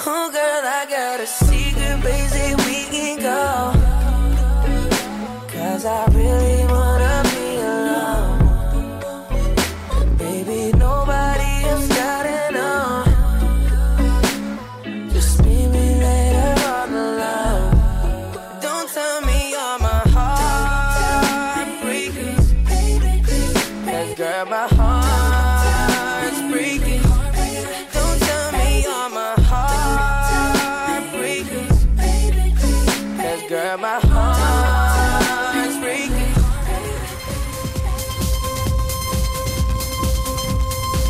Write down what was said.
Oh girl, I got a secret place that we can go, 'cause I really wanna be alone. And baby, nobody else gotta know. Just meet me later on the love. Don't tell me you're my heartbreaker, 'cause girl, my heart's breaking. Don't tell me you're my heartbreaker, 'cause girl, my